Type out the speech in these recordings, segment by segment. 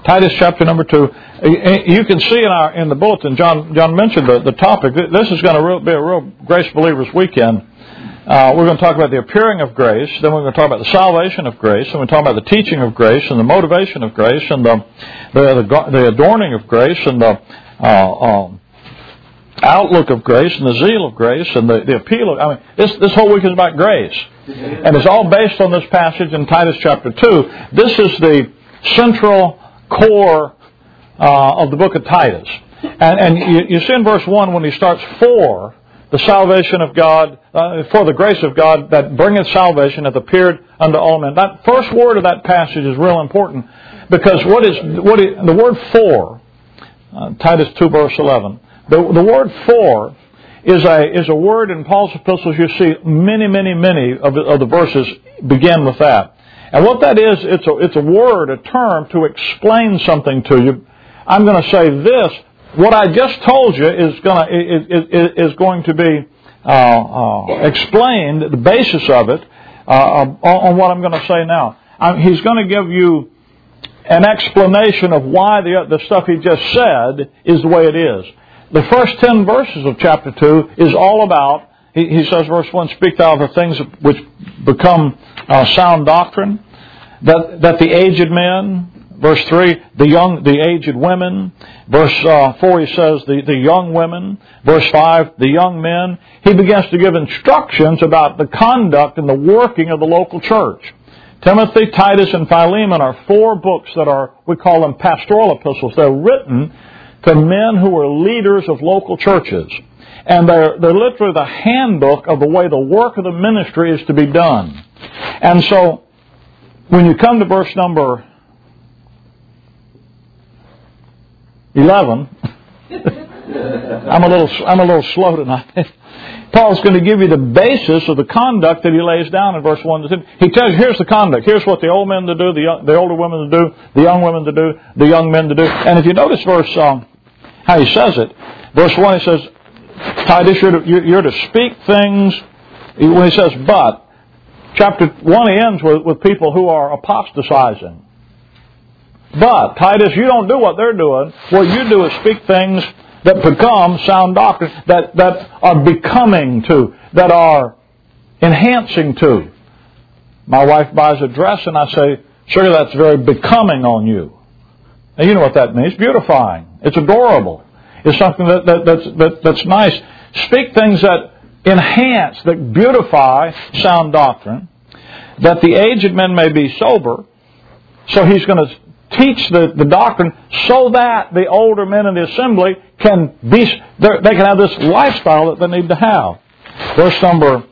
Titus chapter number 2. You can see in the bulletin, John mentioned the topic. This is going to be a real Grace Believers weekend. We're going to talk about the appearing of grace, then we're going to talk about the salvation of grace, and we're going to talk about the teaching of grace, and the motivation of grace, and the adorning of grace, and the outlook of grace, and the zeal of grace, and the appeal of... this whole week is about grace. And it's all based on this passage in Titus chapter 2. This is the central core of the book of Titus. And you see in verse 1 when he starts, for the salvation of God, for the grace of God that bringeth salvation hath appeared unto all men. That first word of that passage is real important, because the word for, Titus 2 verse 11, the word for is a word in Paul's epistles. You see many of the verses begin with that. And what that is, it's a word, a term to explain something to you. I'm going to say this. What I just told you is going to be explained, the basis of it, on what I'm going to say now. He's going to give you an explanation of why the stuff he just said is the way it is. The first 10 verses of chapter 2 is all about, he says, verse 1, speak thou of the things which become sound doctrine, that the aged men, verse 3, the aged women, verse 4 he says the young women, verse 5, the young men. He begins to give instructions about the conduct and the working of the local church. Timothy, Titus, and Philemon are 4 books that we call them pastoral epistles. They're written to men who are leaders of local churches. And they're literally the handbook of the way the work of the ministry is to be done. And so, when you come to verse number 11, I'm a little slow tonight. Paul's going to give you the basis of the conduct that he lays down in verse 1 to 10. He tells you, here's the conduct. Here's what the old men to do, the older women to do, the young women to do, the young men to do. And if you notice how he says it, verse 1 he says, Titus, you're to speak things. When he says but, chapter 1 he ends with people who are apostatizing. But, Titus, you don't do what they're doing. What you do is speak things that become sound doctrine, that are becoming to, that are enhancing to. My wife buys a dress and I say, sure, that's very becoming on you. Now, you know what that means. Beautifying. It's adorable. It's something that's nice. Speak things that enhance, that beautify sound doctrine, that the aged men may be sober. So he's going to teach the doctrine so that the older men in the assembly can have this lifestyle that they need to have. Verse number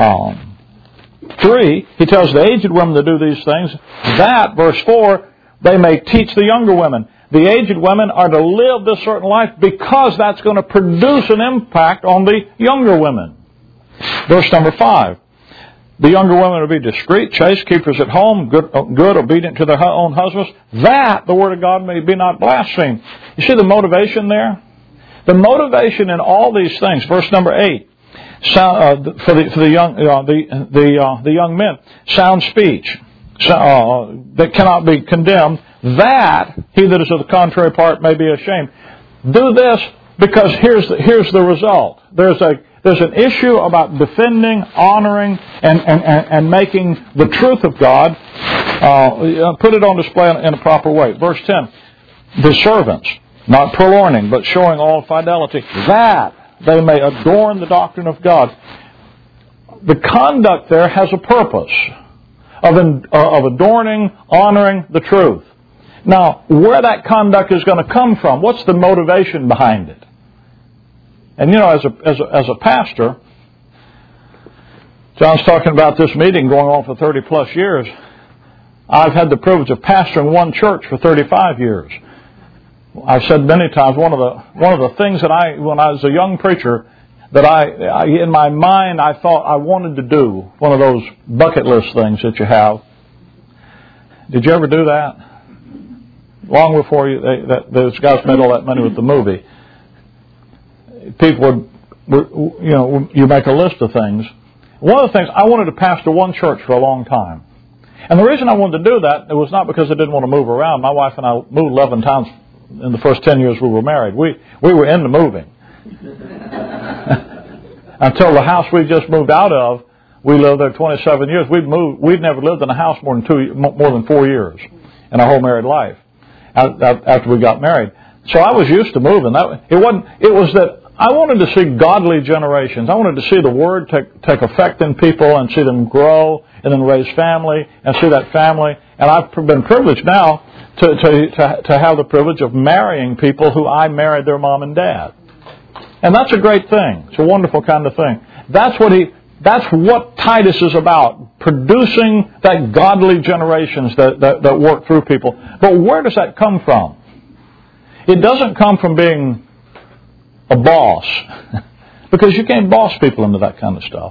3, he tells the aged women to do these things. That, verse 4, they may teach the younger women. The aged women are to live this certain life because that's going to produce an impact on the younger women. Verse number 5. The younger women will be discreet, chaste, keepers at home, good, obedient to their own husbands, that the word of God may be not blasphemed. You see the motivation there? The motivation in all these things. Verse number 8, for the young men, sound speech that cannot be condemned, that he that is of the contrary part may be ashamed. Do this because here's the result. There's an issue about defending, honoring, and making the truth of God, put it on display in a proper way. Verse 10, the servants, not purloining, but showing all fidelity, that they may adorn the doctrine of God. The conduct there has a purpose of adorning, honoring the truth. Now, where that conduct is going to come from, what's the motivation behind it? And you know, as a pastor, John's talking about this meeting going on for 30 plus years. I've had the privilege of pastoring one church for 35 years. I've said many times, one of the things that when I was a young preacher, that I in my mind I thought I wanted to do, one of those bucket list things that you have. Did you ever do that? Long before those guys made all that money with the movie. People would, you make a list of things. One of the things, I wanted to pastor one church for a long time. And the reason I wanted to do that, it was not because I didn't want to move around. My wife and I moved 11 times in the first 10 years we were married. We were into moving. Until the house we just moved out of, we lived there 27 years. We'd never lived in a house more than 4 years in our whole married life after we got married. So I was used to moving. It was that I wanted to see godly generations. I wanted to see the Word take effect in people and see them grow and then raise family and see that family. And I've been privileged now to have the privilege of marrying people who I married their mom and dad. And that's a great thing. It's a wonderful kind of thing. That's what Titus is about, producing that godly generations that work through people. But where does that come from? It doesn't come from being a boss, because you can't boss people into that kind of stuff.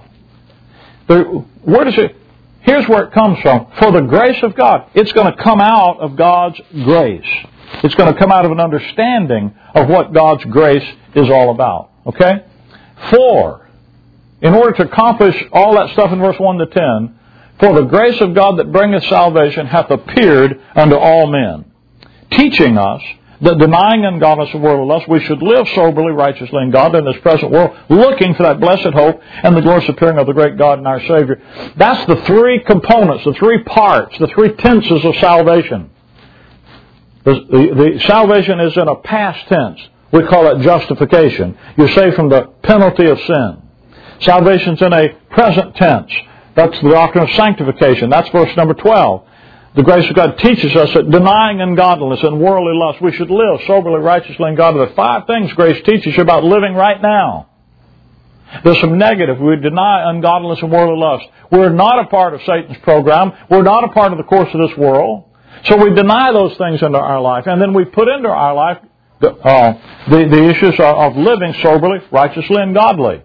Here's where it comes from. For the grace of God, it's going to come out of God's grace. It's going to come out of an understanding of what God's grace is all about. Okay? For, in order to accomplish all that stuff in verse 1 to 10, for the grace of God that bringeth salvation hath appeared unto all men, teaching us that denying ungodliness and worldly lust, we should live soberly, righteously, and godly in this present world, looking for that blessed hope and the glorious appearing of the great God and our Savior. That's the three components, the three parts, the three tenses of salvation. The salvation is in a past tense. We call it justification. You're saved from the penalty of sin. Salvation's in a present tense. That's the doctrine of sanctification. That's verse number 12. The grace of God teaches us that denying ungodliness and worldly lust, we should live soberly, righteously, and godly. There are 5 things grace teaches you about living right now. There's some negative. We deny ungodliness and worldly lust. We're not a part of Satan's program. We're not a part of the course of this world. So we deny those things into our life. And then we put into our life the issues of living soberly, righteously, and godly.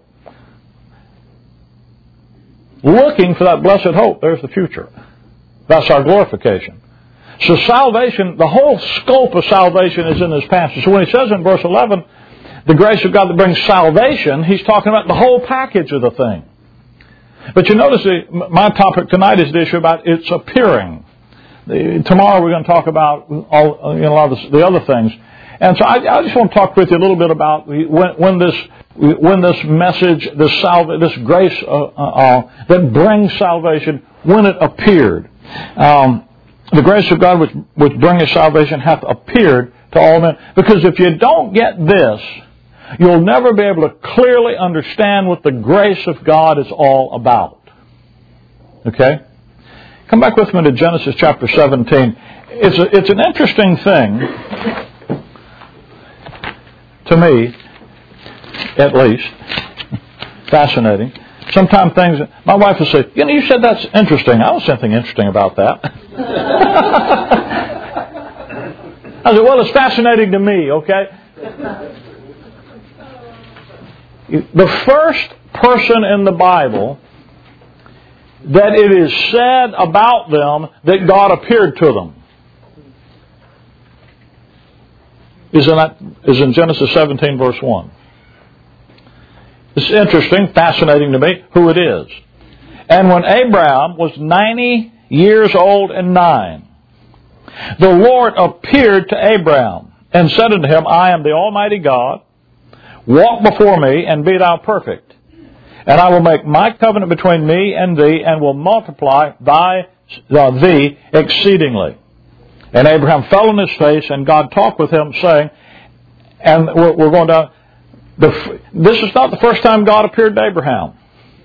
Looking for that blessed hope. There's the future. That's our glorification. So salvation, the whole scope of salvation is in this passage. So when he says in verse 11, the grace of God that brings salvation, he's talking about the whole package of the thing. But you notice my topic tonight is the issue about its appearing. Tomorrow we're going to talk about a lot of the other things. And so I just want to talk with you a little bit about when this message, this grace that brings salvation, when it appeared. The grace of God which bringeth salvation hath appeared to all men. Because if you don't get this, you'll never be able to clearly understand what the grace of God is all about. Okay? Come back with me to Genesis chapter 17. It's an interesting thing, to me, at least, fascinating. Sometimes things, my wife will say, you said that's interesting. I don't see anything interesting about that. I said, well, it's fascinating to me, okay? The first person in the Bible that it is said about them that God appeared to them is in Genesis 17, verse 1. It's interesting, fascinating to me, who it is. And when Abraham was 90 years old and 9, the Lord appeared to Abraham and said unto him, I am the Almighty God. Walk before me and be thou perfect. And I will make my covenant between me and thee and will multiply thee exceedingly. And Abraham fell on his face and God talked with him saying, and we're going down, this is not the first time God appeared to Abraham.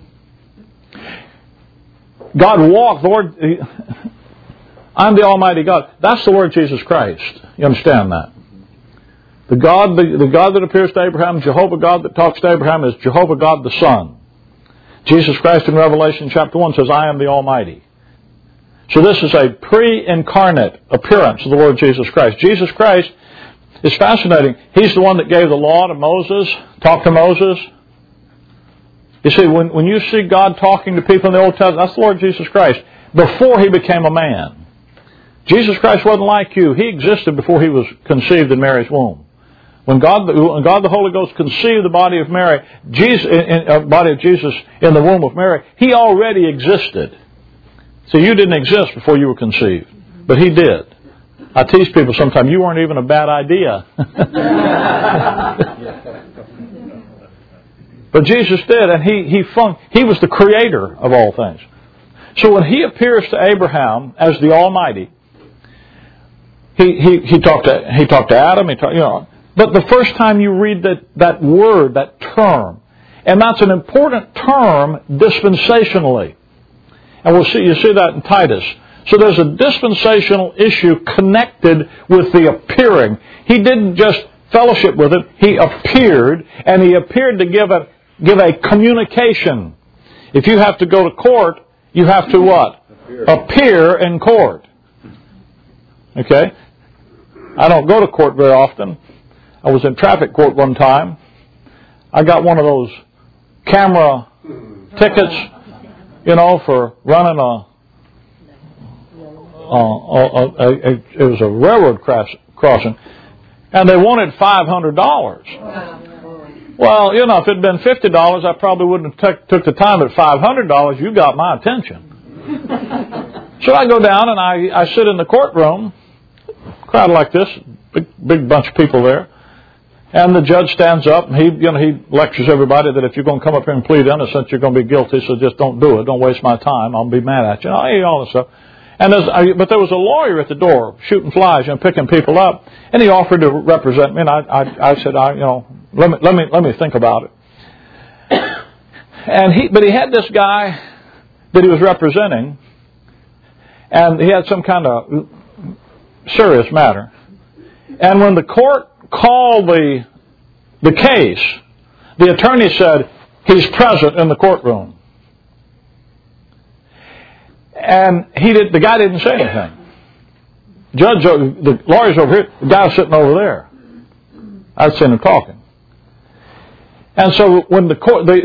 God walked, the Lord, I'm the Almighty God. That's the Lord Jesus Christ. You understand that? The God that appears to Abraham, Jehovah God that talks to Abraham, is Jehovah God the Son. Jesus Christ in Revelation chapter 1 says, I am the Almighty. So this is a pre-incarnate appearance of the Lord Jesus Christ. Jesus Christ is fascinating. He's the one that gave the law to Moses, talked to Moses. You see, when you see God talking to people in the Old Testament, that's the Lord Jesus Christ, before He became a man. Jesus Christ wasn't like you. He existed before He was conceived in Mary's womb. When God the Holy Ghost conceived the body of Mary, body of Jesus in the womb of Mary, He already existed. See, you didn't exist before you were conceived, but He did. I tease people sometimes, you weren't even a bad idea. But Jesus did, and He was the creator of all things. So when He appears to Abraham as the Almighty, He talked to Adam, but the first time you read that word, that term, and that's an important term dispensationally. And you see that in Titus. So there's a dispensational issue connected with the appearing. He didn't just fellowship with it, He appeared, and He appeared to give a communication. If you have to go to court, you have to what? Appear in court. Okay? I don't go to court very often. I was in traffic court one time. I got one of those camera tickets, for running it was a railroad crossing, and they wanted $500. Well, if it had been $50, I probably wouldn't have took the time. At $500, you got my attention. So I go down and I sit in the courtroom, crowd like this, big bunch of people there, and the judge stands up and he lectures everybody that if you're going to come up here and plead innocent, you're going to be guilty. So just don't do it. Don't waste my time. I'll be mad at you. All this stuff. But there was a lawyer at the door shooting flies and picking people up, and he offered to represent me. And I said, let me think about it. But he had this guy that he was representing, and he had some kind of serious matter. And when the court called the case, the attorney said, "He's present in the courtroom." And the guy didn't say anything. The lawyer's over here, the guy's sitting over there. I'd seen him talking. And so when the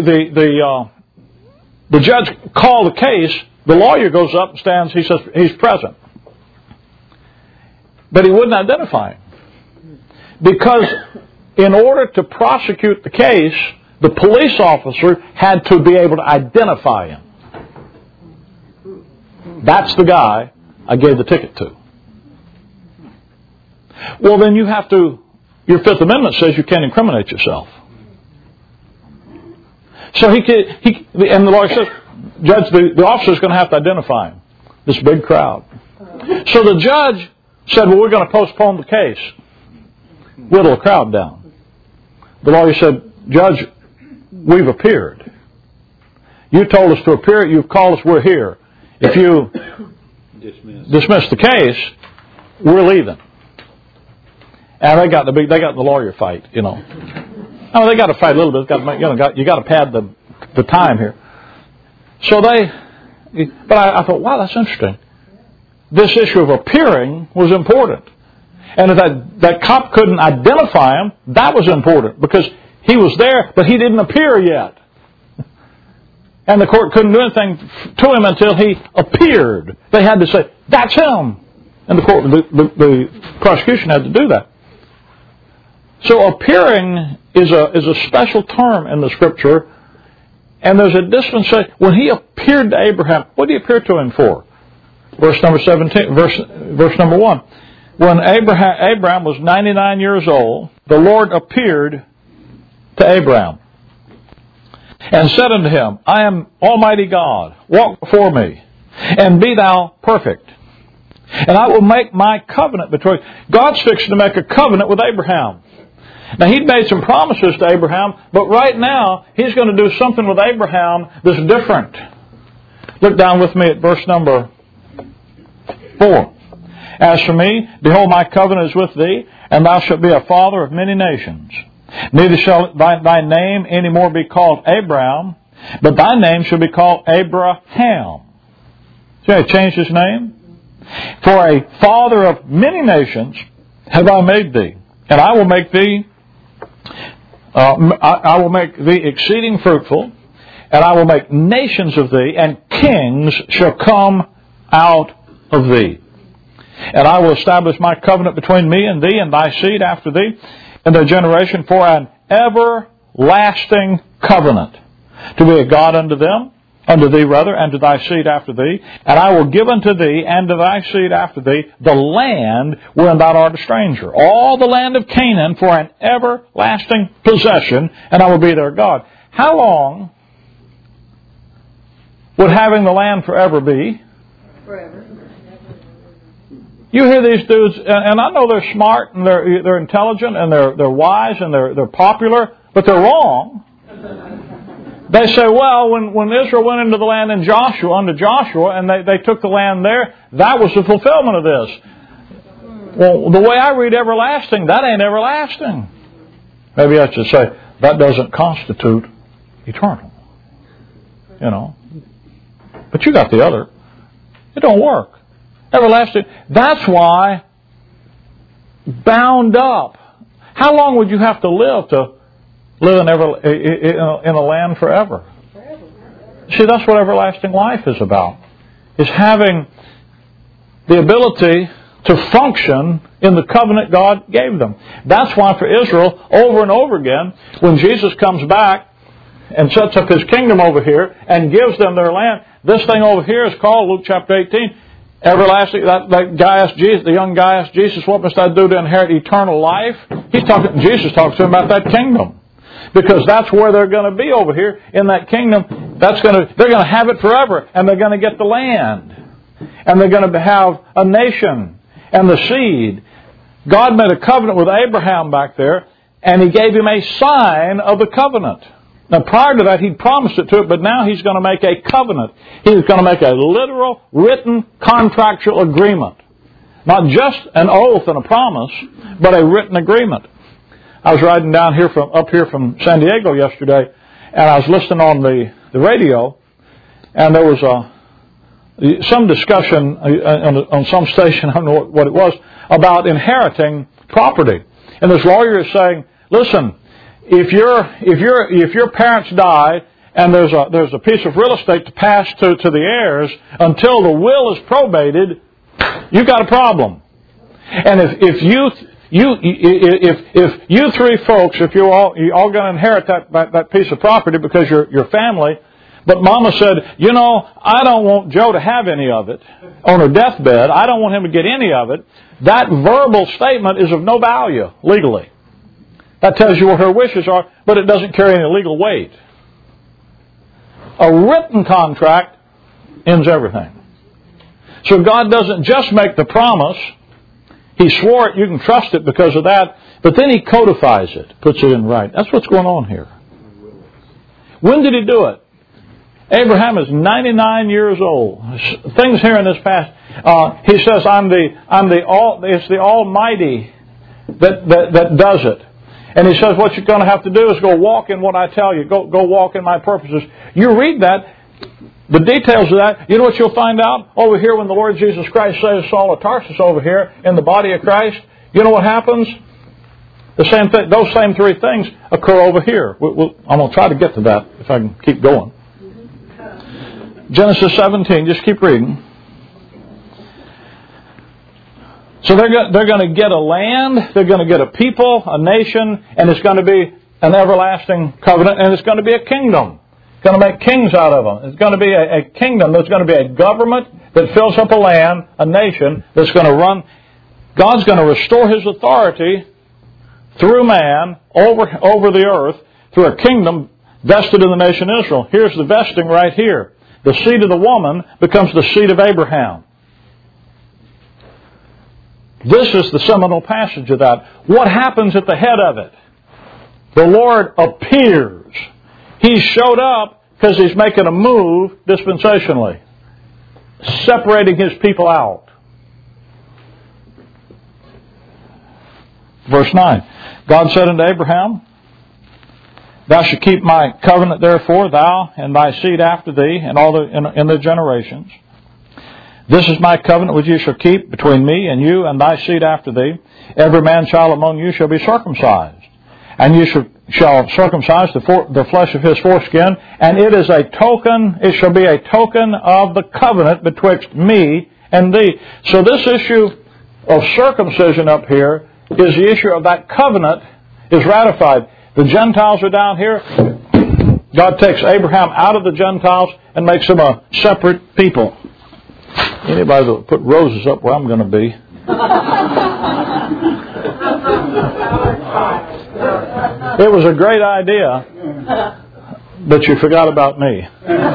judge called the case, the lawyer goes up and stands, he says, "He's present." But he wouldn't identify him. Because in order to prosecute the case, the police officer had to be able to identify him. That's the guy I gave the ticket to. Well, then your Fifth Amendment says you can't incriminate yourself. So and the lawyer says, "Judge, the officer's going to have to identify him." This big crowd. So the judge said, "Well, we're going to postpone the case. Whittle the crowd down." The lawyer said, "Judge, we've appeared. You told us to appear. You've called us. We're here. If you dismiss the case, we're leaving." And they got the lawyer fight, they got to fight a little bit. You got to pad the time here. So but I thought, wow, that's interesting. This issue of appearing was important. And if that cop couldn't identify him, that was important because he was there, but he didn't appear yet. And the court couldn't do anything to him until he appeared. They had to say, "That's him." And the prosecution had to do that. So appearing is a special term in the Scripture. And there's a dispensation. When He appeared to Abraham, what did He appear to him for? Verse number 17, verse number 1. When Abraham was 99 years old, the Lord appeared to Abraham and said unto him, "I am Almighty God, walk before me, and be thou perfect. And I will make my covenant between..." God's fixing to make a covenant with Abraham. Now, He'd made some promises to Abraham, but right now, He's going to do something with Abraham that's different. Look down with me at verse number 4. "As for me, behold, my covenant is with thee, and thou shalt be a father of many nations. Neither shall thy name any more be called Abraham, but thy name shall be called Abraham." See, He changed his name? "For a father of many nations have I made thee, and I will make thee exceeding fruitful, and I will make nations of thee, and kings shall come out of thee. And I will establish my covenant between me and thee and thy seed after thee in their generation for an everlasting covenant, to be a God unto them unto thee rather, and to thy seed after thee, and I will give unto thee and to thy seed after thee the land wherein thou art a stranger, all the land of Canaan for an everlasting possession, and I will be their God. How long would having the land forever be? Forever. You hear these dudes, and I know they're smart and they're intelligent and they're wise and they're popular, but they're wrong. They say, well, when Israel went into the land under Joshua, and they took the land there, that was the fulfillment of this. Well, the way I read everlasting, that ain't everlasting. Maybe I should say, that doesn't constitute eternal. You know. But you got the other. It don't work. Everlasting. That's why, bound up. How long would you have to live in a land forever? See, that's what everlasting life is about. Is having the ability to function in the covenant God gave them. That's why for Israel, over and over again, when Jesus comes back and sets up His kingdom over here and gives them their land, this thing over here is called, Luke chapter 18, everlasting. That guy asked Jesus, the young guy asked Jesus, what must I do to inherit eternal life? Jesus talks to him about that kingdom. Because that's where they're going to be over here in that kingdom. They're going to have it forever, and they're going to get the land. And they're going to have a nation and the seed. God made a covenant with Abraham back there, and He gave him a sign of the covenant. Now, prior to that, He'd promised it to it, but now He's going to make a covenant. He's going to make a literal, written, contractual agreement. Not just an oath and a promise, but a written agreement. I was riding down here from San Diego yesterday, and I was listening on the radio, and there was some discussion on some station, I don't know what it was, about inheriting property. And this lawyer is saying, listen, if your parents die and there's a piece of real estate to pass to the heirs until the will is probated, you've got a problem. And if you three folks, if you're all going to inherit that piece of property because you're family, but Mama said, I don't want Joe to have any of it on her deathbed. I don't want him to get any of it. That verbal statement is of no value legally. That tells you what her wishes are, but it doesn't carry any legal weight. A written contract ends everything. So God doesn't just make the promise. He swore it, you can trust it because of that, but then He codifies it, puts it in writing. That's what's going on here. When did He do it? Abraham is 99 years old. Things here in this past, he says, it's the Almighty that does it. And He says, what you're going to have to do is go walk in what I tell you. Go walk in my purposes. You read that, the details of that, you know what you'll find out? Over here when the Lord Jesus Christ saves Saul of Tarsus over here in the body of Christ, you know what happens? The same thing, those same three things occur over here. I'm going to try to get to that if I can keep going. Genesis 17, just keep reading. So they're going to get a land, they're going to get a people, a nation, and it's going to be an everlasting covenant, and it's going to be a kingdom. It's going to make kings out of them. It's going to be a kingdom. There's going to be a government that fills up a land, a nation that's going to run. God's going to restore His authority through man over the earth through a kingdom vested in the nation Israel. Here's the vesting right here. The seed of the woman becomes the seed of Abraham. This is the seminal passage of that. What happens at the head of it? The Lord appears. He showed up because He's making a move dispensationally, separating His people out. Verse 9. God said unto Abraham, Thou shalt keep my covenant therefore, thou and thy seed after thee, and all in the generations. This is my covenant which you shall keep between me and you and thy seed after thee. Every man child among you shall be circumcised. And you shall circumcise the flesh of his foreskin. And it is a token, it shall be a token of the covenant betwixt me and thee. So this issue of circumcision up here is the issue of that covenant is ratified. The Gentiles are down here. God takes Abraham out of the Gentiles and makes him a separate people. Anybody that put roses up where I'm going to be. It was a great idea, but you forgot about me.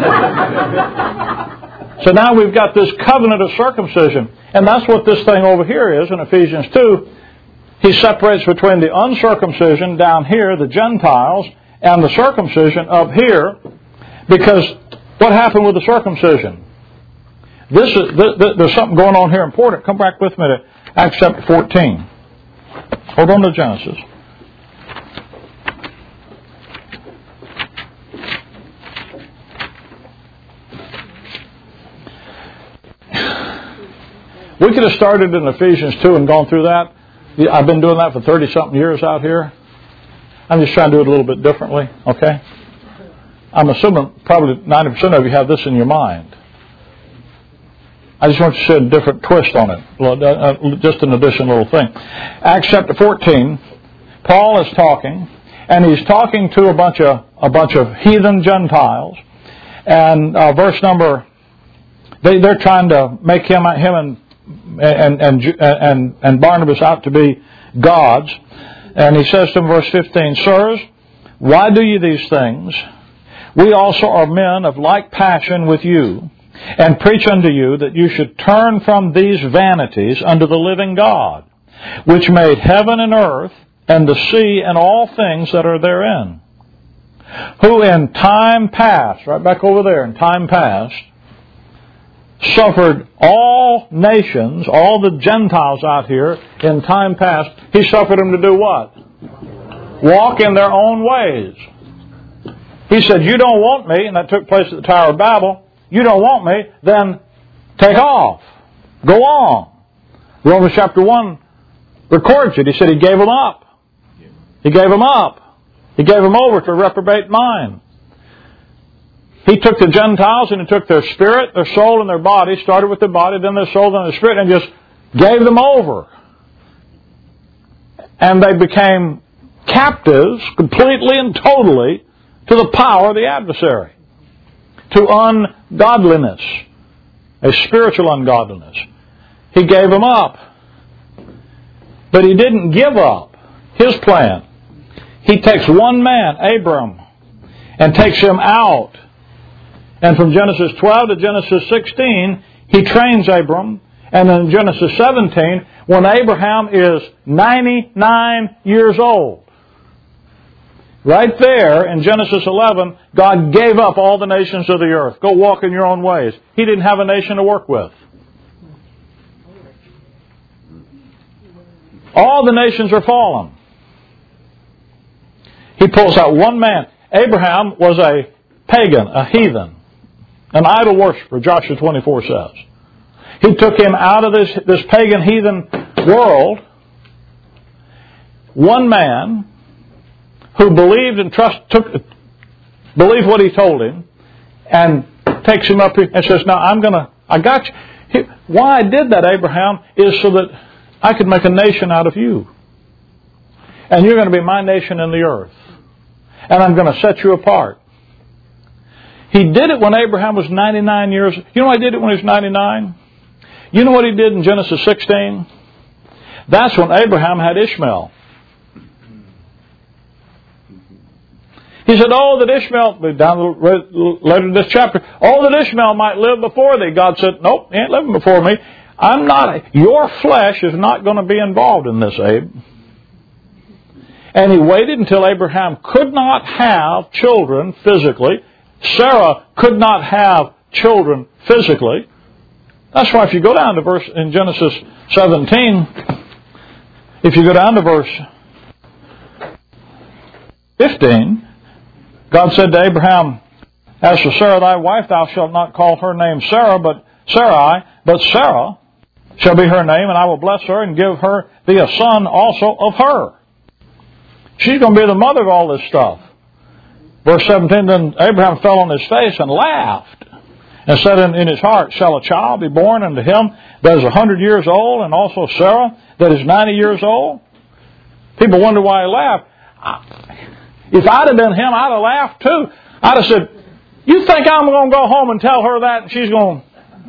So now we've got this covenant of circumcision. And that's what this thing over here is in Ephesians 2. He separates between the uncircumcision down here, the Gentiles, and the circumcision up here. Because what happened with the circumcision? There's something going on here important. Come back with me to Acts chapter 14. Hold on to Genesis. We could have started in Ephesians 2 and gone through that. I've been doing that for 30-something years out here. I'm just trying to do it a little bit differently, okay? I'm assuming probably 90% of you have this in your mind. I just want you to see a different twist on it. Just an additional little thing. Acts chapter 14, Paul is talking, and he's talking to a bunch of heathen Gentiles. And verse number, they're trying to make him and Barnabas out to be gods. And he says to them, verse 15, Sirs, why do ye these things? We also are men of like passion with you, and preach unto you that you should turn from these vanities unto the living God, which made heaven and earth, and the sea, and all things that are therein, who in time past, right back over there, in time past, suffered all nations, all the Gentiles out here in time past, He suffered them to do what? Walk in their own ways. He said, you don't want me, and that took place at the Tower of Babel. You don't want me, then take off. Go on. Romans chapter 1 records it. He said He gave them up. He gave them up. He gave them over to a reprobate mind. He took the Gentiles and He took their spirit, their soul, and their body, started with their body, then their soul, then their spirit, and just gave them over. And they became captives completely and totally to the power of the adversary, to ungodliness, a spiritual ungodliness. He gave them up. But He didn't give up His plan. He takes one man, Abram, and takes him out. And from Genesis 12 to Genesis 16, He trains Abram. And in Genesis 17, when Abraham is 99 years old, right there in Genesis 11, God gave up all the nations of the earth. Go walk in your own ways. He didn't have a nation to work with. All the nations are fallen. He pulls out one man. Abraham was a pagan, a heathen, an idol worshiper, Joshua 24 says. He took him out of this pagan heathen world. One man who believed and believed what He told him, and takes him up here and says, now I got you. Why I did that, Abraham, is so that I could make a nation out of you. And you're going to be my nation in the earth. And I'm going to set you apart. He did it when Abraham was 99 years. You know why He did it when He was 99? You know what He did in Genesis 16? That's when Abraham had Ishmael. He said, oh, that Ishmael, down later in this chapter, oh, that Ishmael might live before thee. God said, nope, he ain't living before me. Your flesh is not going to be involved in this, Abe. And He waited until Abraham could not have children physically. Sarah could not have children physically. That's why if you go down to verse in Genesis 17, if you go down to verse 15, God said to Abraham, as for Sarah thy wife, thou shalt not call her name Sarah, but Sarai, but Sarah shall be her name, and I will bless her and give her thee a son also of her. She's going to be the mother of all this stuff. Verse 17, then Abraham fell on his face and laughed, and said in his heart, shall a child be born unto him that is 100 years old, and also Sarah that is 90 years old? People wonder why he laughed. If I'd have been him, I'd have laughed too. I'd have said, you think I'm going to go home and tell her that and she's going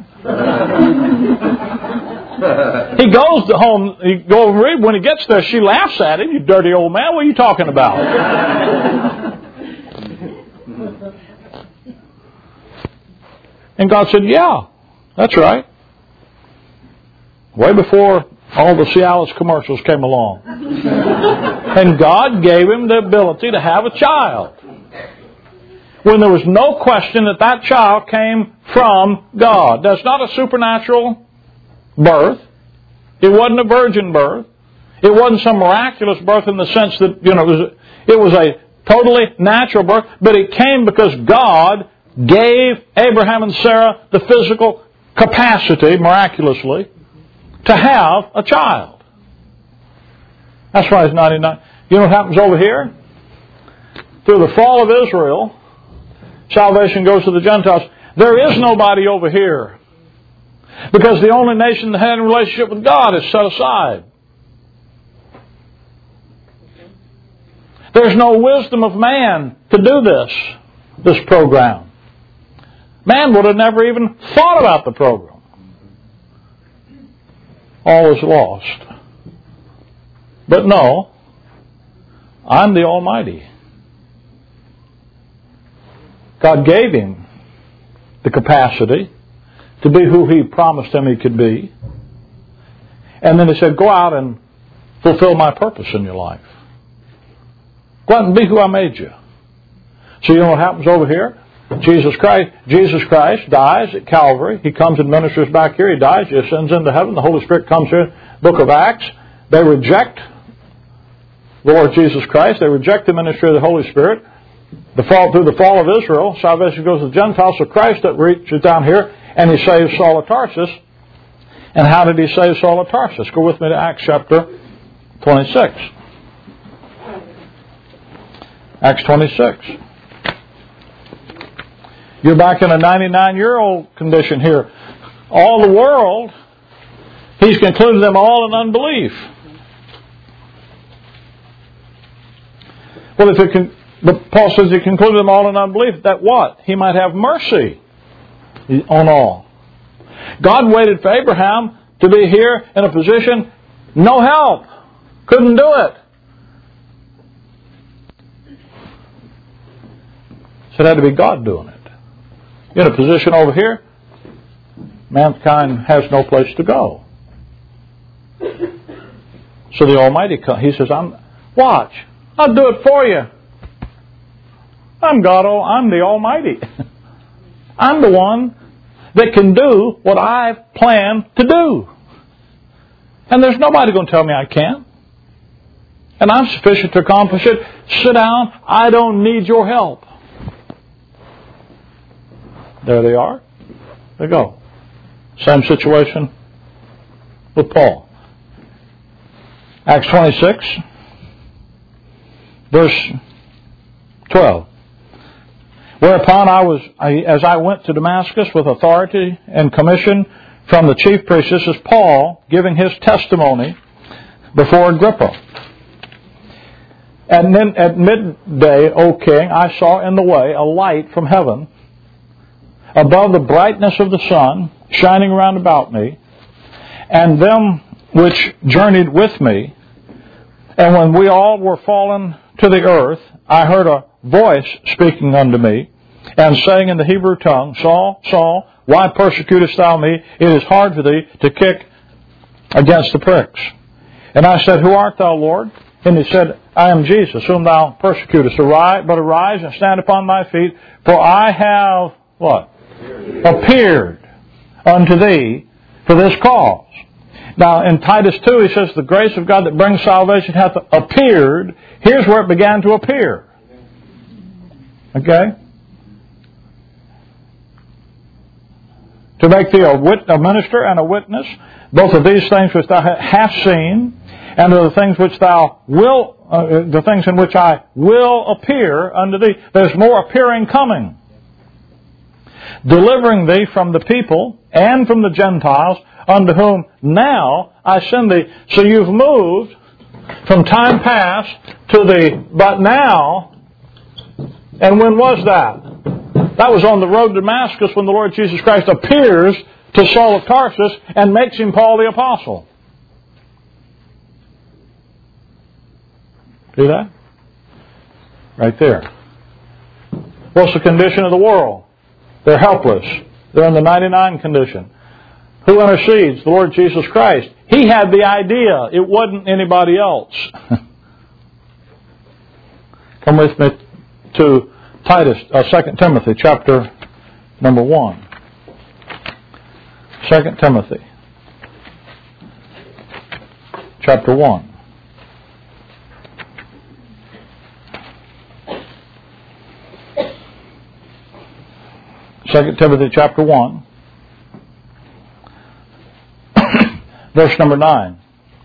He goes to home, he goes and read. When he gets there, she laughs at him. You dirty old man, what are you talking about? And God said, yeah, that's right. Way before all the Cialis commercials came along. And God gave him the ability to have a child. When there was no question that that child came from God. That's not a supernatural birth. It wasn't a virgin birth. It wasn't some miraculous birth in the sense that, it was a totally natural birth. But it came because God gave Abraham and Sarah the physical capacity, miraculously, to have a child. That's why it's 99. You know what happens over here? Through the fall of Israel, salvation goes to the Gentiles. There is nobody over here. Because the only nation that had a relationship with God is set aside. There's no wisdom of man to do this program. Man would have never even thought about the program. All is lost. But no, I'm the Almighty. God gave him the capacity to be who He promised him he could be. And then He said, go out and fulfill my purpose in your life. Go out and be who I made you. So you know what happens over here? Jesus Christ dies at Calvary. He comes and ministers back here. He dies. He ascends into heaven. The Holy Spirit comes here. Book of Acts. They reject the Lord Jesus Christ. They reject the ministry of the Holy Spirit. Through the fall of Israel, salvation goes to the Gentiles. So Christ that reaches down here and He saves Saul of Tarsus. And how did He save Saul of Tarsus? Go with me to Acts chapter 26. Acts 26. You're back in a 99-year-old condition here. All the world, He's concluded them all in unbelief. Well, but Paul says He concluded them all in unbelief. That what? He might have mercy on all. God waited for Abraham to be here in a position, no help. Couldn't do it. So it had to be God doing it. In a position over here, mankind has no place to go. So the Almighty comes. He says, watch, I'll do it for you. I'm God, I'm the Almighty. I'm the one that can do what I've planned to do. And there's nobody going to tell me I can't. And I'm sufficient to accomplish it. Sit down. I don't need your help. There they are. They go. Same situation with Paul. Acts 26, verse 12. Whereupon as I went to Damascus with authority and commission from the chief priest, this is Paul giving his testimony before Agrippa. And then at midday, O king, I saw in the way a light from heaven, above the brightness of the sun, shining round about me, and them which journeyed with me. And when we all were fallen to the earth, I heard a voice speaking unto me, and saying in the Hebrew tongue, Saul, Saul, why persecutest thou me? It is hard for thee to kick against the pricks. And I said, Who art thou, Lord? And He said, I am Jesus, whom thou persecutest. Arise and stand upon thy feet, for I have, what? Appeared unto thee for this cause. Now, in Titus 2, he says, the grace of God that brings salvation hath appeared. Here's where it began to appear. Okay? To make thee a minister and a witness, both of these things which thou hast seen, and of the things which thou will, the things in which I will appear unto thee. There's more appearing coming. Delivering thee from the people and from the Gentiles, unto whom now I send thee. So you've moved from time past to the but now And when was that? That was on the road to Damascus when the Lord Jesus Christ appears to Saul of Tarsus and makes him Paul the Apostle. See that? Right there. What's the condition of the world? They're helpless. They're in the 99 condition. Who intercedes? The Lord Jesus Christ. He had the idea. It wasn't anybody else. Come with me to Titus, 2 Timothy chapter number 1. 2 Timothy chapter 1. Second Timothy chapter 1, verse number 9.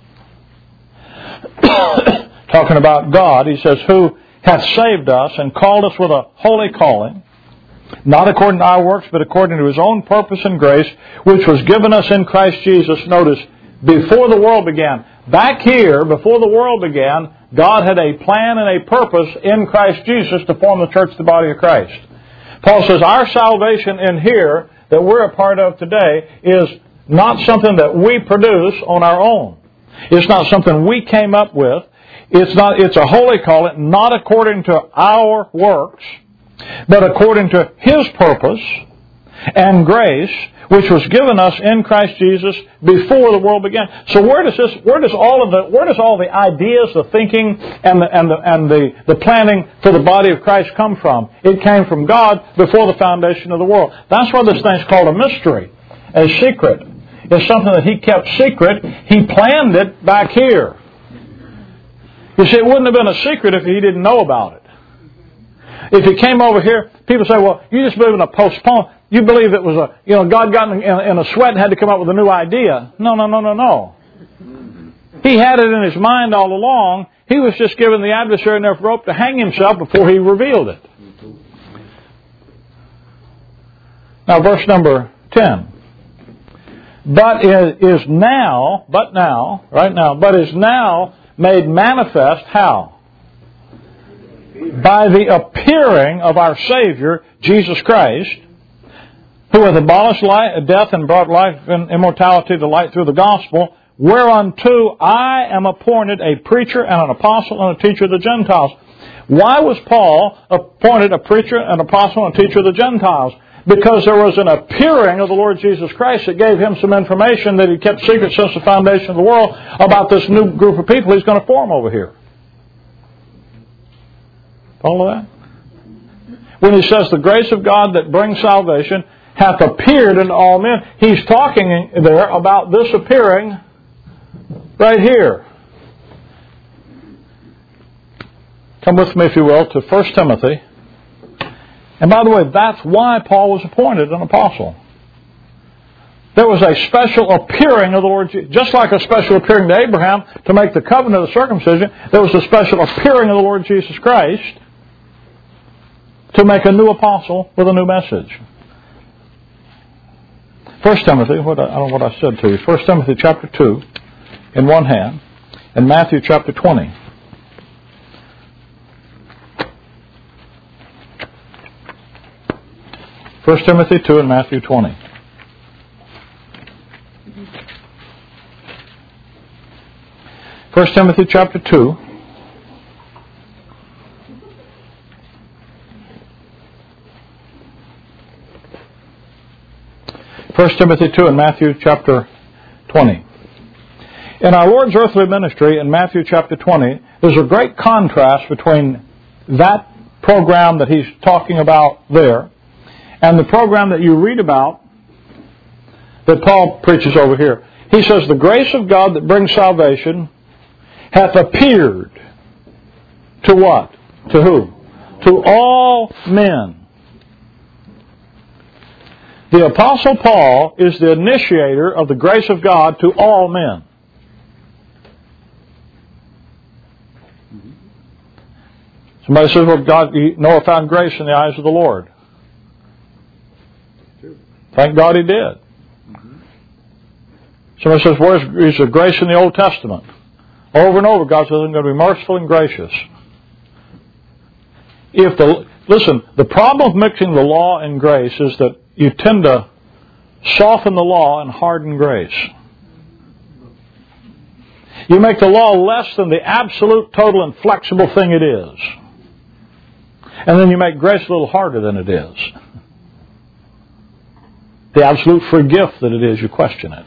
Talking about God, he says, who hath saved us and called us with a holy calling, not according to our works, but according to His own purpose and grace, which was given us in Christ Jesus, notice, before the world began. Back here, before the world began, God had a plan and a purpose in Christ Jesus to form the church, the body of Christ. Paul says our salvation in here that we're a part of today is not something that we produce on our own. It's not something we came up with. It's a holy calling, not according to our works, but according to His purpose and grace, which was given us in Christ Jesus before the world began. So where does all the ideas, the thinking, and the planning for the body of Christ come from? It came from God before the foundation of the world. That's why this thing's called a mystery, a secret. It's something that He kept secret. He planned it back here. You see, it wouldn't have been a secret if He didn't know about it. If He came over here, people say, well, you just believe in a postpone. You believe it was God got in a sweat and had to come up with a new idea. No. He had it in His mind all along. He was just giving the adversary enough rope to hang himself before He revealed it. Now, verse number 10. But is now made manifest how? By the appearing of our Savior, Jesus Christ, who hath abolished death and brought life and immortality to light through the gospel, whereunto I am appointed a preacher and an apostle and a teacher of the Gentiles. Why was Paul appointed a preacher, an apostle, and a teacher of the Gentiles? Because there was an appearing of the Lord Jesus Christ that gave him some information that He kept secret since the foundation of the world about this new group of people He's going to form over here. Follow that? When He says the grace of God that brings salvation hath appeared unto all men, He's talking there about this appearing right here. Come with me, if you will, to 1 Timothy. And by the way, that's why Paul was appointed an apostle. There was a special appearing of the Lord Jesus. Just like a special appearing to Abraham to make the covenant of circumcision, there was a special appearing of the Lord Jesus Christ to make a new apostle with a new message. 1 Timothy, I don't know what I said to you. 1 Timothy chapter 2 in one hand, and Matthew chapter 20. 1 Timothy 2 and Matthew 20. First Timothy chapter 2. First Timothy 2 and Matthew chapter 20. In our Lord's earthly ministry in Matthew chapter 20, there's a great contrast between that program that He's talking about there and the program that you read about that Paul preaches over here. He says, the grace of God that brings salvation hath appeared to what? To who? To all men. The Apostle Paul is the initiator of the grace of God to all men. Somebody says, well, Noah found grace in the eyes of the Lord. Thank God he did. Somebody says, where's the grace in the Old Testament? Over and over, God says, I'm going to be merciful and gracious. If Listen, the problem with mixing the law and grace is that you tend to soften the law and harden grace. You make the law less than the absolute, total, and flexible thing it is. And then you make grace a little harder than it is. The absolute free gift that it is, you question it.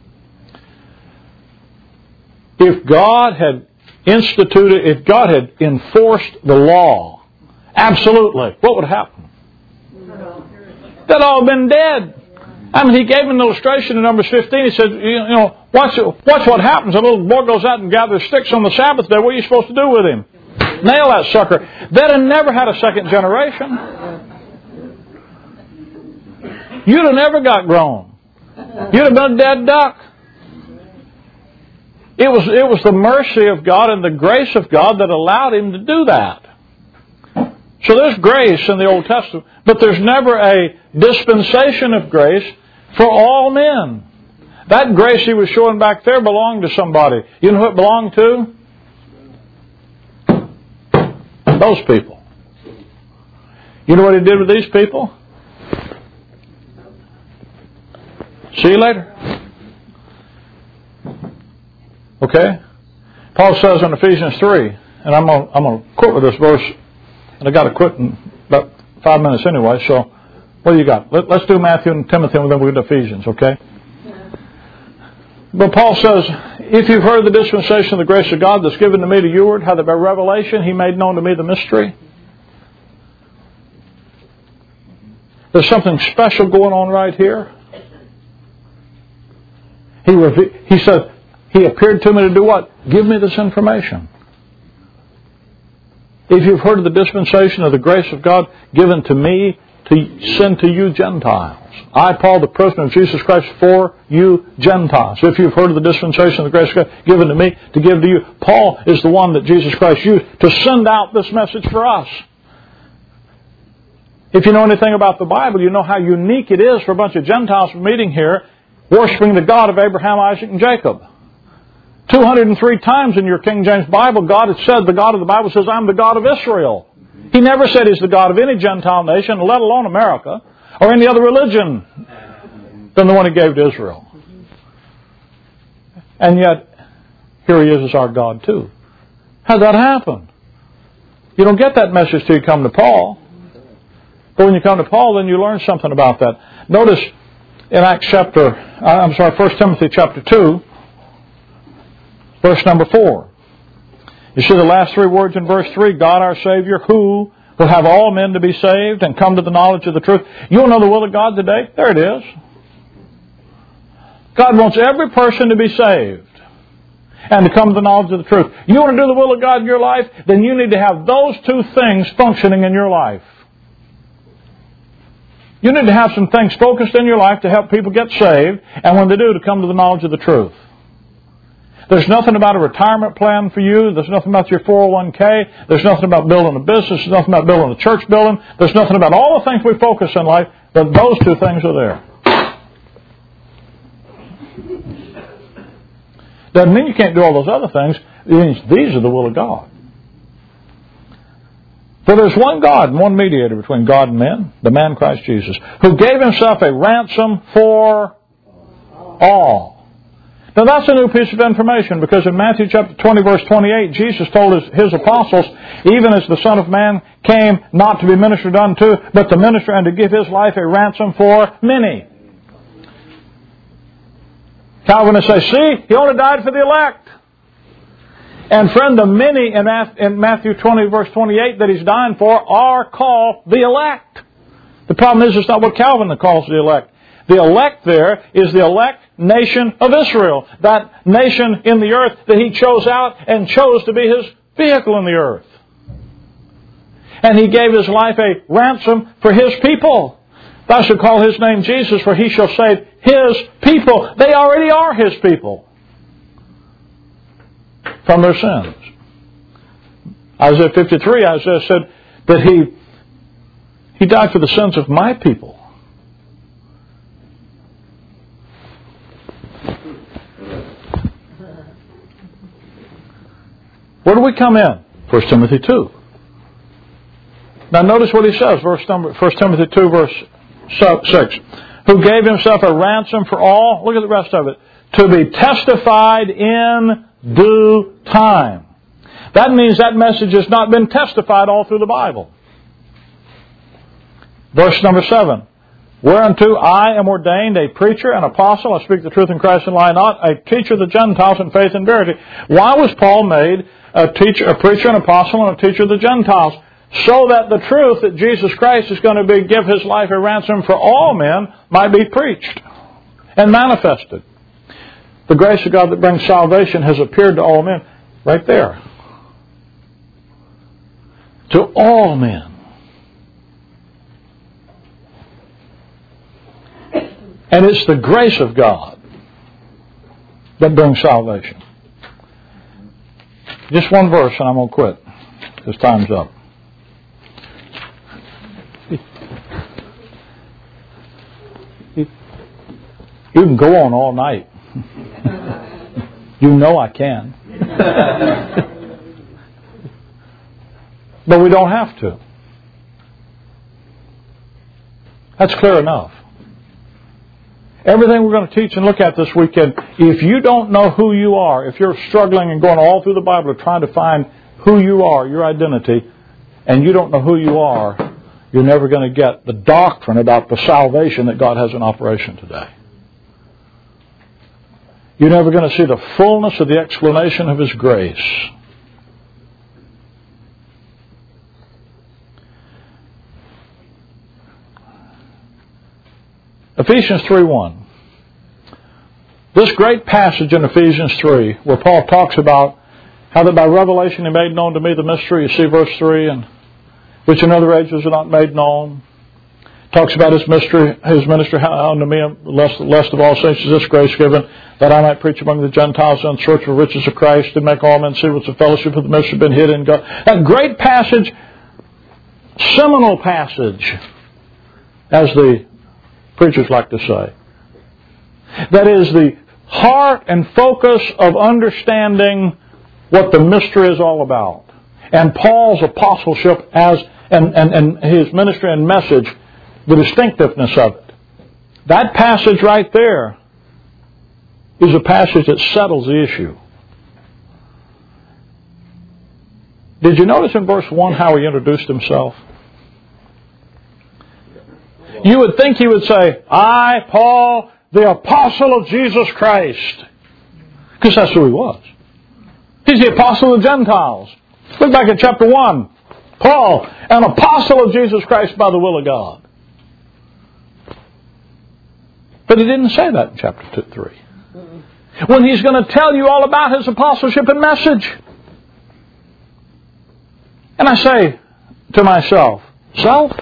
If God had instituted, if God had enforced the law, absolutely, what would happen? They'd all been dead. I mean, He gave an illustration in Numbers 15. He said, watch what happens. A little boy goes out and gathers sticks on the Sabbath day. What are you supposed to do with him? Nail that sucker. They'd have never had a second generation. You'd have never got grown. You'd have been a dead duck. It was the mercy of God and the grace of God that allowed Him to do that. So there's grace in the Old Testament, but there's never a dispensation of grace for all men. That grace He was showing back there belonged to somebody. You know who it belonged to? Those people. You know what He did with these people? See you later. Okay? Paul says in Ephesians 3, and I'm going to quit with this verse, and I got to quit in about 5 minutes anyway, so what do you got? Let's do Matthew and Timothy, and then we'll go to Ephesians, okay? But Paul says, if you've heard the dispensation of the grace of God that's given to me to youward, how that by revelation He made known to me the mystery. There's something special going on right here. He said, He appeared to me to do what? Give me this information. If you've heard of the dispensation of the grace of God given to me to send to you Gentiles. I, Paul, the prisoner of Jesus Christ, for you Gentiles. If you've heard of the dispensation of the grace of God given to me to give to you. Paul is the one that Jesus Christ used to send out this message for us. If you know anything about the Bible, you know how unique it is for a bunch of Gentiles meeting here, worshiping the God of Abraham, Isaac, and Jacob. 203 times in your King James Bible, God has said, the God of the Bible says, I'm the God of Israel. He never said He's the God of any Gentile nation, let alone America, or any other religion than the one He gave to Israel. And yet, here He is as our God too. How'd that happen? You don't get that message till you come to Paul. But when you come to Paul, then you learn something about that. Notice in 1 Timothy chapter 2, verse number 4. You see the last three words in verse 3, God our Savior, who will have all men to be saved and come to the knowledge of the truth. You want to know the will of God today? There it is. God wants every person to be saved and to come to the knowledge of the truth. You want to do the will of God in your life? Then you need to have those two things functioning in your life. You need to have some things focused in your life to help people get saved, and when they do, to come to the knowledge of the truth. There's nothing about a retirement plan for you. There's nothing about your 401k. There's nothing about building a business. There's nothing about building a church building. There's nothing about all the things we focus in life, but those two things are there. Doesn't mean you can't do all those other things. It means these are the will of God. For there's one God and one mediator between God and men, the man Christ Jesus, who gave Himself a ransom for all. Now that's a new piece of information, because in Matthew chapter 20 verse 28, Jesus told His apostles, even as the Son of Man came not to be ministered unto, but to minister and to give His life a ransom for many. Calvinists say, see, He only died for the elect. And friend, the many in Matthew 20 verse 28 that He's dying for are called the elect. The problem is, it's not what Calvin calls the elect. The elect there is the elect nation of Israel. That nation in the earth that He chose out and chose to be His vehicle in the earth. And He gave His life a ransom for His people. Thou shalt call His name Jesus, for He shall save His people. They already are His people from their sins. Isaiah 53, Isaiah said that He died for the sins of my people. Where do we come in? 1 Timothy 2. Now notice what he says, 1 Timothy 2, verse 6. Who gave himself a ransom for all, look at the rest of it, to be testified in due time. That means that message has not been testified all through the Bible. Verse number 7. Whereunto I am ordained a preacher, an apostle, I speak the truth in Christ and lie not, a teacher of the Gentiles in faith and verity. Why was Paul made a teacher, a preacher, an apostle, and a teacher of the Gentiles? So that the truth that Jesus Christ is going to give His life a ransom for all men might be preached and manifested. The grace of God that brings salvation has appeared to all men. Right there. To all men. And it's the grace of God that brings salvation. Just one verse and I'm going to quit. Because time's up. You can go on all night. You know I can. But we don't have to. That's clear enough. Everything we're going to teach and look at this weekend, if you don't know who you are, if you're struggling and going all through the Bible trying to find who you are, your identity, and you don't know who you are, you're never going to get the doctrine about the salvation that God has in operation today. You're never going to see the fullness of the explanation of His grace. Ephesians 3:1. This great passage in Ephesians 3, where Paul talks about how that by revelation He made known to me the mystery, you see verse 3, and which in other ages are not made known. Talks about His ministry unto me, lest of all saints is this grace given, that I might preach among the Gentiles the unsearchable riches of Christ, and make all men see what's the fellowship of the mystery been hid in God. That great passage, seminal passage, as the preachers like to say. That is the heart and focus of understanding what the mystery is all about. And Paul's apostleship and his ministry and message, the distinctiveness of it. That passage right there is a passage that settles the issue. Did you notice in verse 1 how he introduced himself? You would think he would say, I, Paul, the apostle of Jesus Christ. Because that's who he was. He's the apostle of the Gentiles. Look back at chapter 1. Paul, an apostle of Jesus Christ by the will of God. But he didn't say that in chapter 3. When he's going to tell you all about his apostleship and message. And I say to myself, self,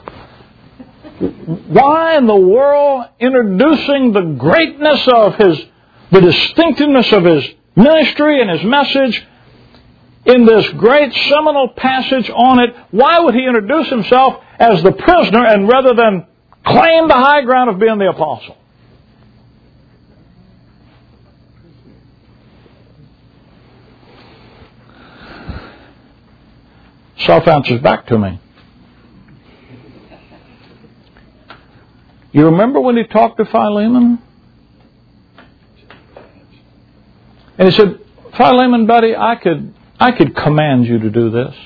why in the world introducing the greatness of the distinctiveness of his ministry and his message in this great seminal passage on it, why would he introduce himself as the prisoner and rather than claim the high ground of being the apostle? Self answers back to me. You remember when he talked to Philemon? And he said, Philemon, buddy, I could command you to do this.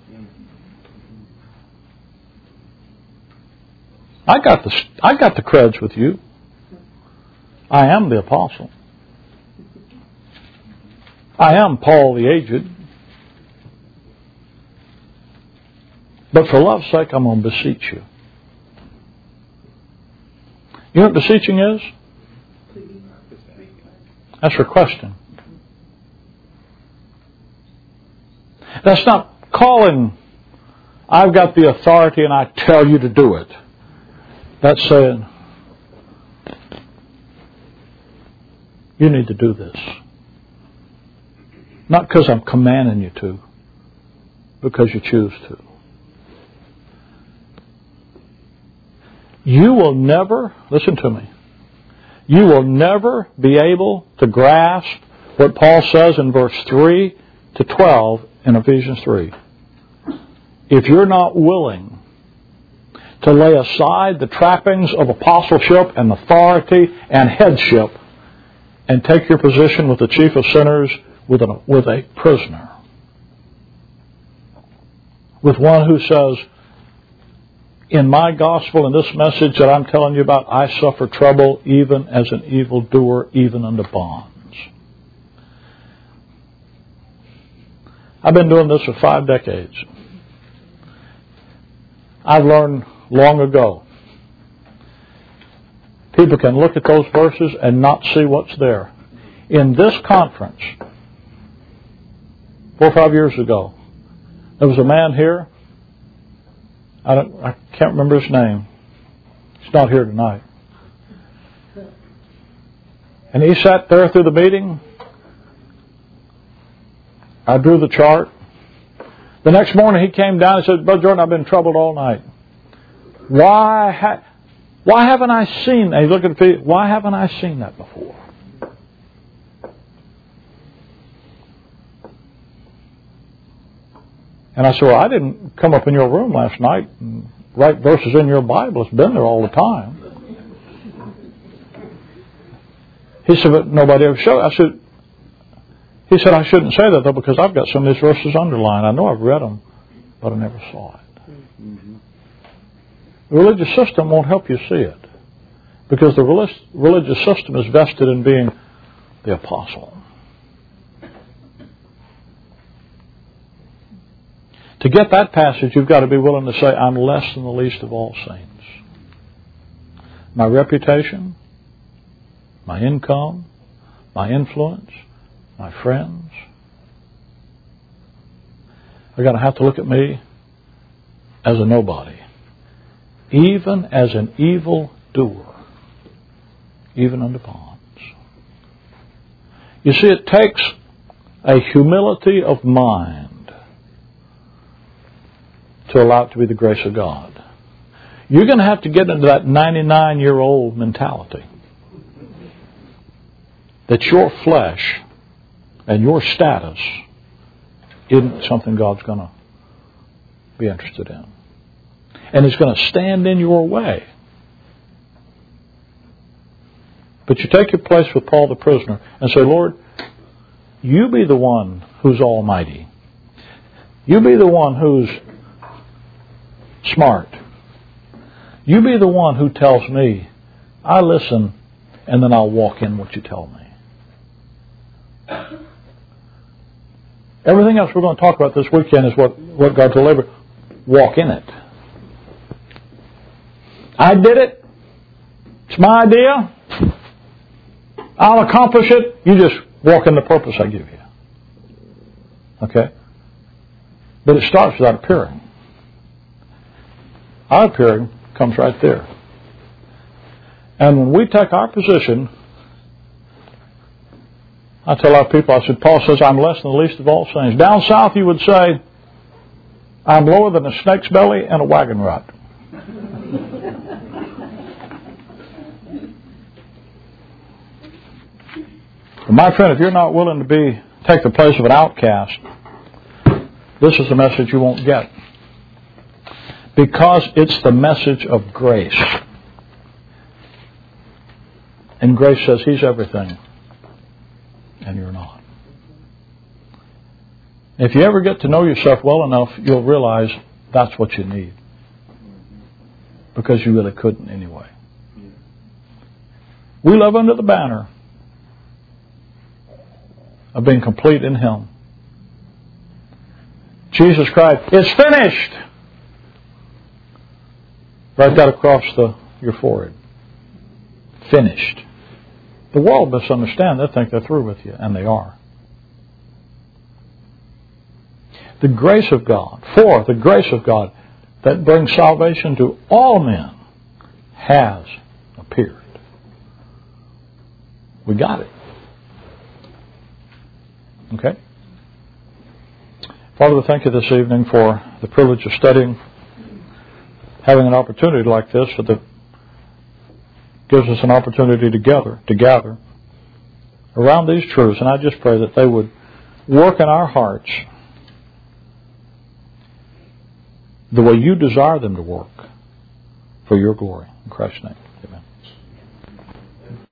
I got the creds with you. I am the apostle. I am Paul the aged. But for love's sake, I'm going to beseech you. You know what beseeching is? That's requesting. That's not calling, I've got the authority and I tell you to do it. That's saying, you need to do this. Not because I'm commanding you to, because you choose to. You will never, listen to me, you will never be able to grasp what Paul says in verse 3 to 12 in Ephesians 3 if you're not willing to lay aside the trappings of apostleship and authority and headship and take your position with the chief of sinners, with a prisoner. With one who says, in my gospel, in this message that I'm telling you about, I suffer trouble even as an evildoer, even unto bonds. I've been doing this for 5 decades. I've learned long ago. People can look at those verses and not see what's there. In this conference, 4 or 5 years ago, there was a man here. I can't remember his name. He's not here tonight. And he sat there through the meeting. I drew the chart. The next morning he came down and said, Brother Jordan, I've been troubled all night. Why haven't I seen that? He looked at the feet. Why haven't I seen that before? And I said, well, I didn't come up in your room last night and write verses in your Bible. It's been there all the time. He said, but nobody ever showed it. He said, I shouldn't say that, though, because I've got some of these verses underlined. I know I've read them, but I never saw it. Mm-hmm. The religious system won't help you see it, because the religious system is vested in being the apostle. To get that passage, you've got to be willing to say, I'm less than the least of all saints. My reputation, my income, my influence, my friends. They're going to have to look at me as a nobody. Even as an evil doer, even unto bonds. You see, it takes a humility of mind to allow it to be the grace of God. You're going to have to get into that 99-year-old mentality. That your flesh and your status isn't something God's going to be interested in. And it's going to stand in your way. But you take your place with Paul the prisoner and say, Lord, you be the one who's almighty. You be the one who's smart. You be the one who tells me, I listen, and then I'll walk in what you tell me. Everything else we're going to talk about this weekend is what God delivered. Walk in it. I did it. It's my idea. I'll accomplish it. You just walk in the purpose I give you. Okay? But it starts with our appearing. Our appearing comes right there. And when we take our position, I tell our people, I said, Paul says, I'm less than the least of all saints. Down south you would say, I'm lower than a snake's belly and a wagon rut. My friend, if you're not willing to take the place of an outcast, this is the message you won't get. Because it's the message of grace. And grace says He's everything. And you're not. If you ever get to know yourself well enough, you'll realize that's what you need. Because you really couldn't anyway. We live under the banner of being complete in Him. Jesus cried, it's finished! Write that across your forehead. Finished. The world misunderstands. They think they're through with you, and they are. The grace of God, for the grace of God that brings salvation to all men has appeared. We got it. Okay? Father, we thank you this evening for the privilege of studying, having an opportunity like this that gives us an opportunity to gather around these truths. And I just pray that they would work in our hearts the way you desire them to work. for your glory. In Christ's name.